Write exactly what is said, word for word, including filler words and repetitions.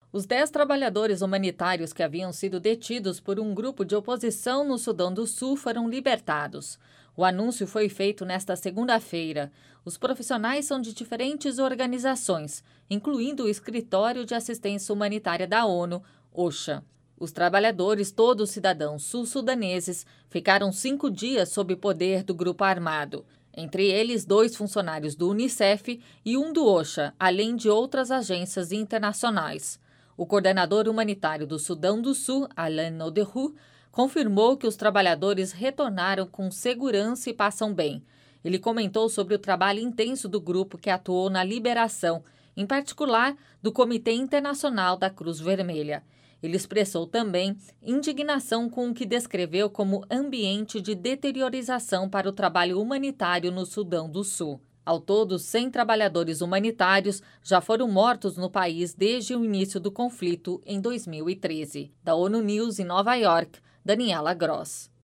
Os dez trabalhadores humanitários que haviam sido detidos por um grupo de oposição no Sudão do Sul foram libertados. O anúncio foi feito nesta segunda-feira. Os profissionais são de diferentes organizações, incluindo o Escritório de Assistência Humanitária da ONU, OCHA. Os trabalhadores, todos cidadãos sul-sudaneses, ficaram cinco dias sob poder do grupo armado. Entre eles, dois funcionários do Unicef e um do OCHA, além de outras agências internacionais. O coordenador humanitário do Sudão do Sul, Alain Noderhu, confirmou que os trabalhadores retornaram com segurança e passam bem. Ele comentou sobre o trabalho intenso do grupo que atuou na liberação, em particular do Comitê Internacional da Cruz Vermelha. Ele expressou também indignação com o que descreveu como ambiente de deteriorização para o trabalho humanitário no Sudão do Sul. Ao todo, cem trabalhadores humanitários já foram mortos no país desde o início do conflito em dois mil e treze. Da ONU News em Nova York, Daniela Gross.